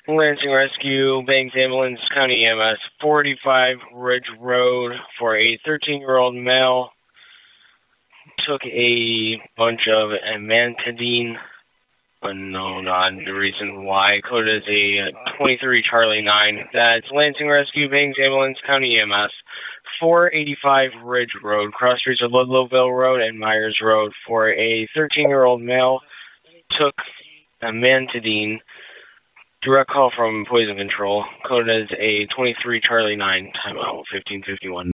Lansing Rescue, Banks Ambulance, County EMS, 45 Ridge Road for a 13-year-old male. Took a bunch of amantadine, unknown on the reason why. Code is a 23 Charlie 9. That's Lansing Rescue, Banks Ambulance, County EMS, 485 Ridge Road, cross streets of Ludlowville Road and Myers Road for a 13-year-old male. Took amantadine. Direct call from Poison Control. Code is a 23 Charlie 9. Timeout 1551.